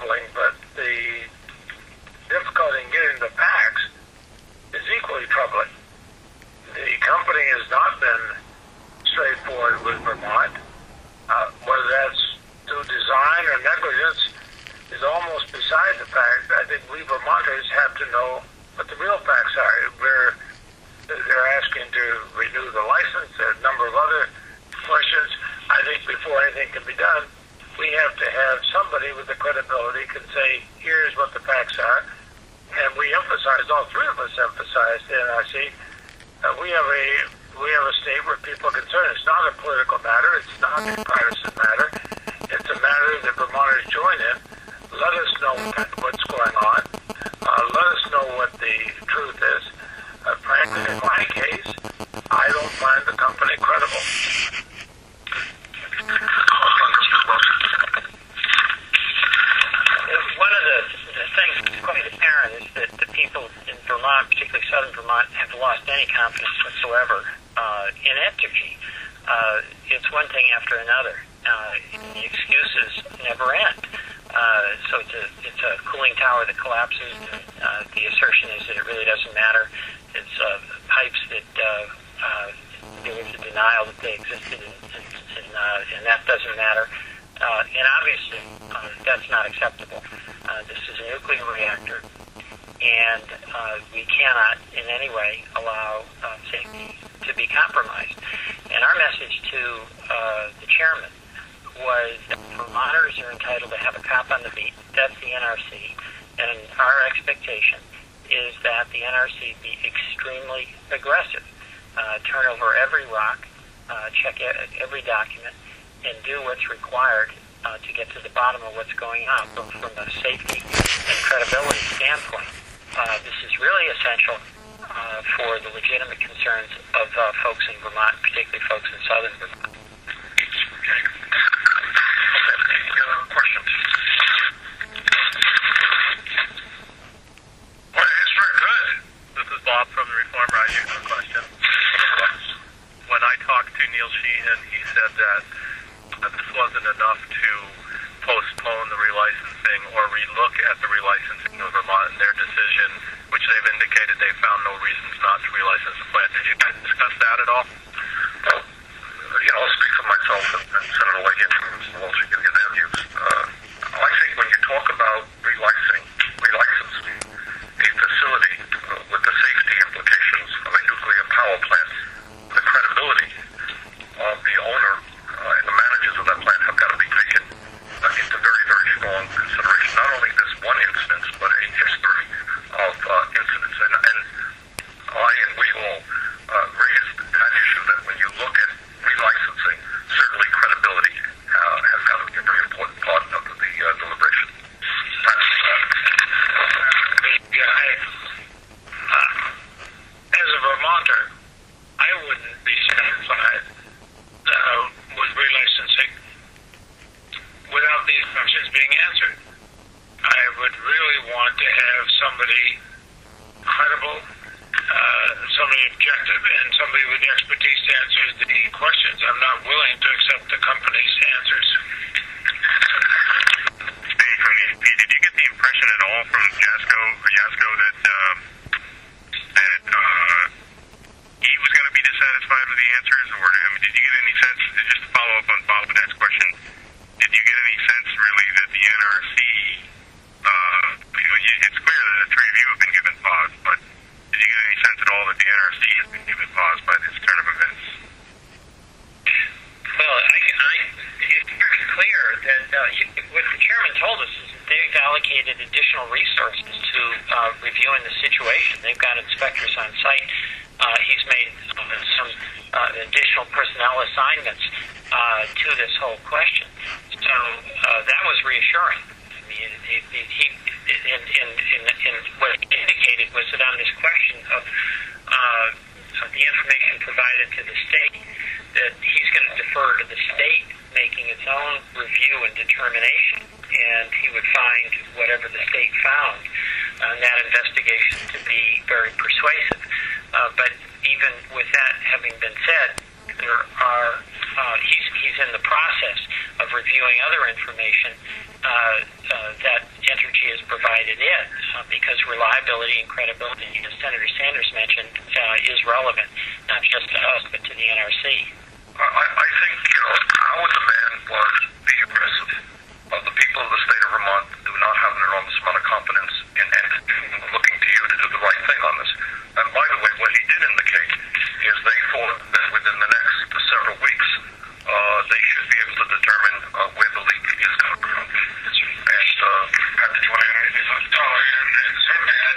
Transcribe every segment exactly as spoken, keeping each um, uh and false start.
troubling, but the difficulty in getting the packs is equally troubling. The company has not been straightforward with Vermont. Uh, whether that's through design or negligence is almost beside the fact. I think we Vermonters have to know what the real facts are. We're, they're asking to renew the license. There are a number of other questions. I think before anything can be done, we have to have somebody with the credibility can say, here's what the facts are. And we emphasize, all three of us emphasize the N R C, uh, we have a we have a state where people are concerned. It's not a political matter. It's not a partisan matter. It's a matter that Vermonters join in. Let us know what's going on. Uh, let us know what the truth is. Uh, frankly, in my case, I don't find the company credible. One of the, the things that's quite apparent is that the people in Vermont, particularly southern Vermont, have lost any confidence whatsoever uh, in Entergy. Uh, it's one thing after another. Uh, the excuses never end. Uh, so it's a, it's a cooling tower that collapses. And, uh, the assertion is that it really doesn't matter. It's uh, pipes that uh, uh, there was a denial that they existed, and, and, and, uh, and that doesn't matter. Uh, and obviously, uh, that's not acceptable. Uh, this is a nuclear reactor, and uh, we cannot in any way allow uh, safety to be compromised. And our message to uh, the chairman was that Vermonters are entitled to have a cop on the beat. That's the N R C. And our expectation is that the N R C be extremely aggressive, uh, turn over every rock, uh, check every document, and do what's required uh, to get to the bottom of what's going on, both from a safety and credibility standpoint. Uh, this is really essential uh, for the legitimate concerns of uh, folks in Vermont, particularly folks in southern Vermont. Okay. Okay. Any other questions? Well, it's very good. This is Bob from the Reformer. I have a question. When I talked to Neil Sheehan, he said that that this wasn't enough to postpone the relicensing or relook at the relicensing of Vermont and their decision, which they've indicated they found no reasons not to relicense the plant. Did you guys discuss that at all? Well, you know, I'll speak for myself and, and Senator Leahy and Mister Walsh can give their views. Uh, I think when you talk about relicensing, relicensing a facility uh, with the safety implications of a nuclear power plant, the credibility of the owner uh, and the managers of that plant have got to be taken uh, into very, very strong consideration. Not only this one instance, but a history of uh, incidents. And, and I and we all uh, raised that issue that when you look at relicensing, certainly credibility uh, has got to be a very important part of the uh, deliberation. That's, uh, yeah, I, uh, as a Vermonter, I wouldn't be satisfied uh, with relicensing without these questions being answered. I would really want to have somebody credible, uh, somebody objective, and somebody with the expertise to answer the questions. I'm not willing to accept the company's answers. Stay from the A P. Did you get the impression at all from Jasko, Jasko that um, that uh, he was going to be dissatisfied with the answers, or I mean, did you get any sense? Just to follow up on Bob Bennett's question, did you get any sense really that the N R C? Uh, it's clear that the three of you have been given pause, but did you get any sense at all that the N R C has been given pause by this turn of events? Well, I, I, it's very clear that uh, you, what the chairman told us is that they've allocated additional resources to uh, reviewing the situation. They've got inspectors on site. Uh, he's made uh, some uh, additional personnel assignments uh, to this whole question. So uh, that was reassuring. I mean, it, it, he, and, and, and, and what he indicated was that on this question of uh, the information provided to the state, that he's going to defer to the state making its own review and determination, and he would find whatever the state found on that investigation to be very persuasive. Uh, but even with that having been said, there are uh, he's he's in the process of reviewing other information uh, uh, that it is, uh, because reliability and credibility, as Senator Sanders mentioned, uh, is relevant, not just to us, but to the N R C. I, I think, you know, our demand was be aggressive. Uh, the people of the state of Vermont do not have an enormous amount of confidence in entity, looking to you to do the right thing on this. And by the way, what he did indicate is they thought that within the next several weeks, uh, they should be able to determine uh, where the leak is coming from. And, uh, Pat, did you want to add anything on that? Oh, and, and certainly, I,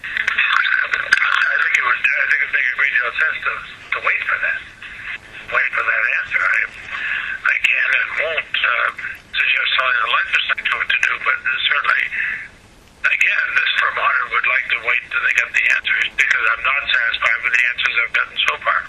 I think it would, I think it'd make a great deal of sense to, to wait for that. Wait for that answer. I, I can and won't uh, suggest telling the legislature what to do, but certainly, again, this Vermonter would like to wait till they get the answers, because I'm not satisfied with the answers I've gotten so far.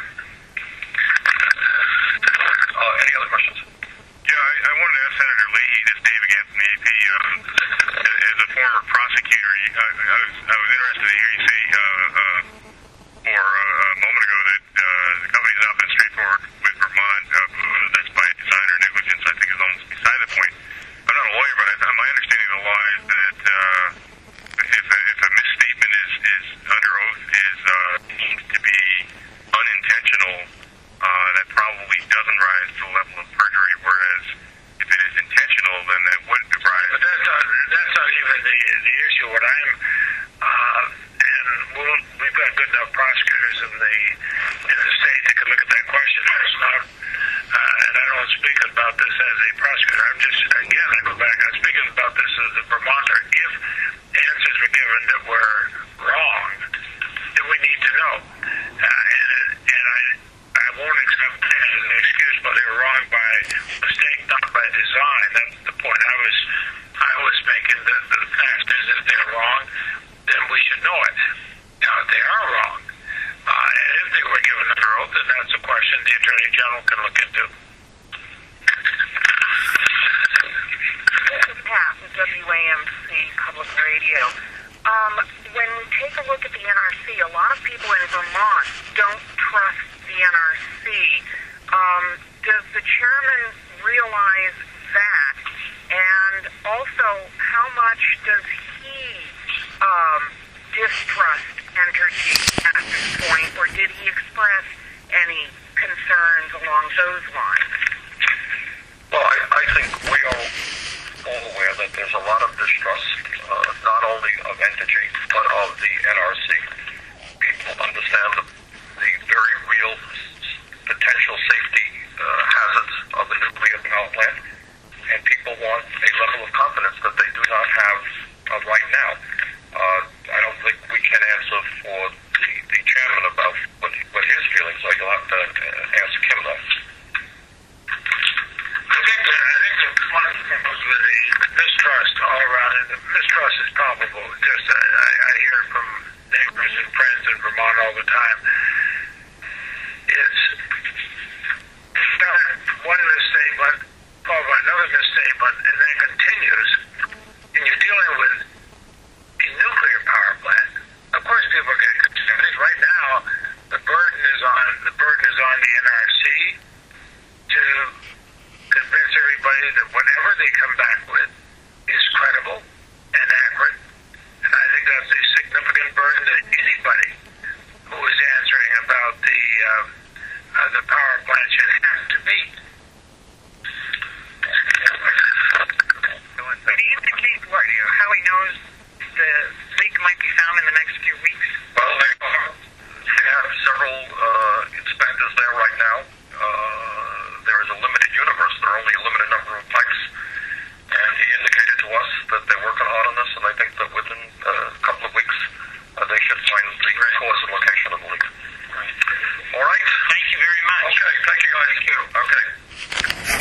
Uh, any other questions? Yeah, I, I wanted to ask Senator Leahy, this Dave again from the A P. Um, as a former prosecutor, I, I, was, I was interested to hear you say uh, uh, for uh, a moment ago that uh, the company's not been straightforward with Vermont. Uh, that's by design or negligence, I think, is almost beside the point. I'm not a lawyer, but I, my understanding of the law is that uh, if, a, if a misstatement is, is under oath is uh, deemed to be unintentional, uh, that probably doesn't rise to the level of perjury, whereas if it is intentional, then that would rise. But that's not, that's not even the, the issue. What I'm, uh, and we'll, we've got good enough prosecutors in the in the state that can look at that question. That's not, uh, and I don't speak about this as a prosecutor. I'm just, again, I go back, I'm speaking about this as a Vermonter. If answers were given that were wrong, then we need to know. Uh, and, and I, I won't accept that as an excuse, but they were wrong by mistake, not by design. That's the point I was, I was making. The, the fact is, if they're wrong, then we should know it. Now, if they are wrong, uh, and if they were given under oath, then that's a question the Attorney General can look into. This is Pat with W A M C Public Radio. Um, when we take a look at the N R C, a lot of people in Vermont don't trust the N R C. Um, does the chairman realize that? And also, how much does he um, distrust Entergy at this point, or did he express any concerns along those lines? Well, I, I think we are all aware that there's a lot of distrust, uh, not only of Entergy, but of the N R C. People understand the, the very real potential safety uh, hazards of the nuclear power plant, and people want a level of confidence that they do not have uh, right now. Uh, I don't think we can answer for the, the chairman about what, what his feelings are. You'll have to uh, ask him that. I think that, I think that one of the problems with the mistrust all around, and the mistrust is palpable. Just I, I hear it from neighbors and friends in Vermont all the time. It's one misstatement, followed by another misstatement, and then continues. And you're dealing with a nuclear power plant. Of course, people are getting concerned. Right now, the burden is on the burden is on the N R C to convince everybody that whatever they come back with is credible and accurate. And I think that's a significant burden that anybody who is answering about the uh, uh, the power plant should have to meet. Did he indicate what, you know, how he knows the leak might be found in the next few weeks? Well, they, are, they have several uh, inspectors there right now. Uh, there is a limited universe. There are only a limited number of pipes. And he indicated to us that they're working hard on this, and I think that within uh, a couple of weeks, uh, they should find the cause and location of the leak. Right. All right? Thank you very much. Okay, thank you guys. Thank you. Okay.